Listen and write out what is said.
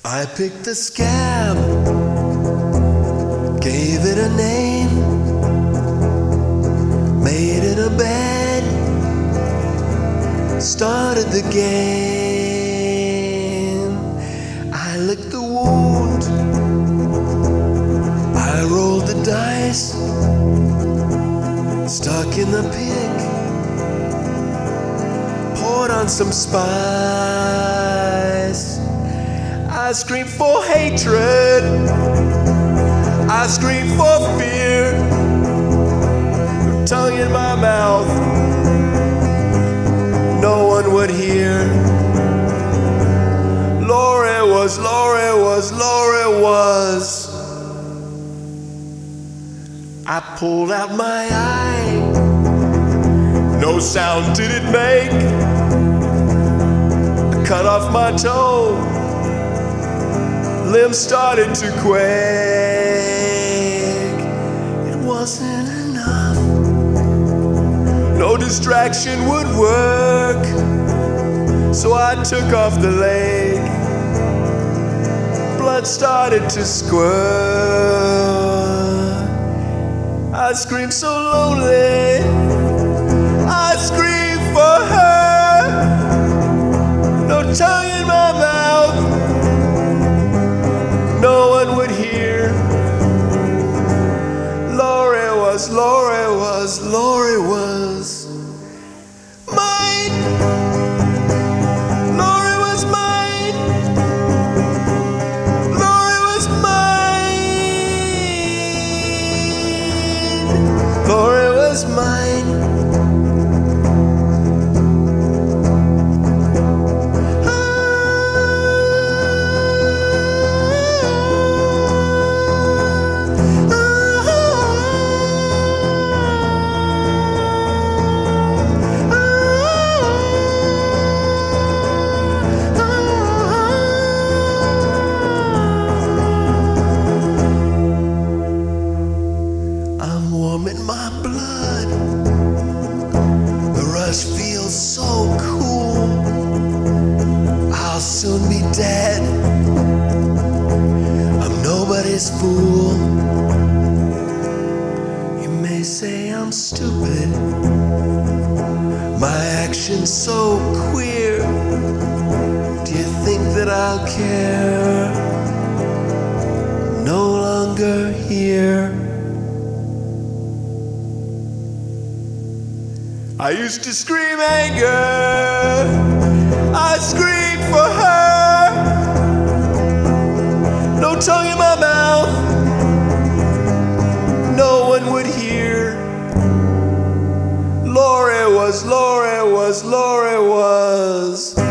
I picked the scab, gave it a name, made it a bed, started the game. I licked the wound, I rolled the dice, stuck in the pig, poured on some spice. I scream for hatred, I scream for fear, tongue in my mouth, no one would hear. Laurie was, Laurie was, Laurie was. I pulled out my eye, no sound did it make. I cut off my toe, limbs started to quake. It wasn't enough, no distraction would work, so I took off the leg. Blood started to squirt. I screamed so lonely, I screamed for her. No tongue in my mouth, no one would hear. Laurie was, Laurie was, Laurie was mine. Laurie was mine. Laurie was mine. Laurie was mine. I'm warm in my blood, the rush feels so cool. I'll soon be dead, I'm nobody's fool. You may say I'm stupid, my action's so queer. Do you think that I'll care? No longer here. I used to scream anger, I screamed for her. No tongue in my mouth, no one would hear. Laurie was, Laurie was, Laurie was.